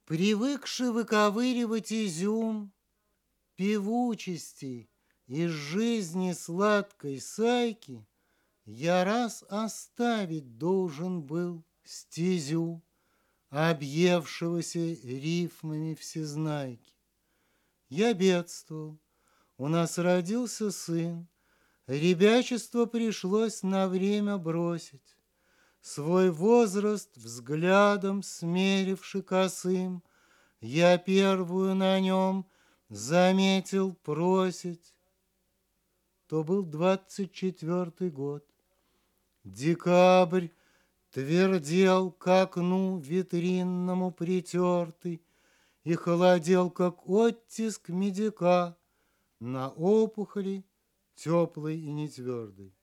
Привыкший выковыривать изюм, певучести из жизни сладкой сайки, я раз оставить должен был стезю объевшегося рифмами всезнайки. Я бедствовал, у нас родился сын, ребячество пришлось на время бросить. Свой возраст взглядом смеривши косым, я первую на нем заметил просить. То был 24-й год. Декабрь твердел к окну витринному притертый и холодел, как оттиск медика на опухоли теплой и нетвердой.